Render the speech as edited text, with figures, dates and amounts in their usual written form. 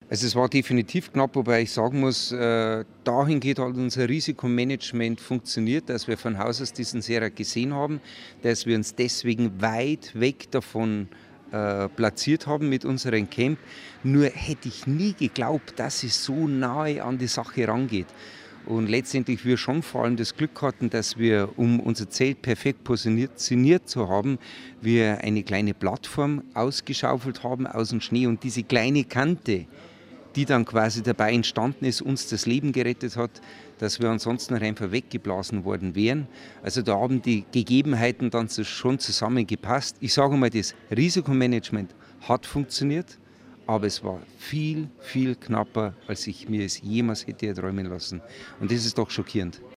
Also es war definitiv knapp, wobei ich sagen muss, dahingehend hat unser Risikomanagement funktioniert, dass wir von Haus aus diesen Sierra gesehen haben, dass wir uns deswegen weit weg davon platziert haben mit unserem Camp. Nur hätte ich nie geglaubt, dass es so nahe an die Sache rangeht. Und letztendlich wir schon vor allem das Glück hatten, dass wir, um unser Zelt perfekt positioniert zu haben, wir eine kleine Plattform ausgeschaufelt haben aus dem Schnee und diese kleine Kante, die dann quasi dabei entstanden ist, uns das Leben gerettet hat, dass wir ansonsten einfach weggeblasen worden wären. Also da haben die Gegebenheiten dann schon zusammengepasst. Ich sage mal, das Risikomanagement hat funktioniert, aber es war viel, viel knapper, als ich mir es jemals hätte erträumen lassen. Und das ist doch schockierend.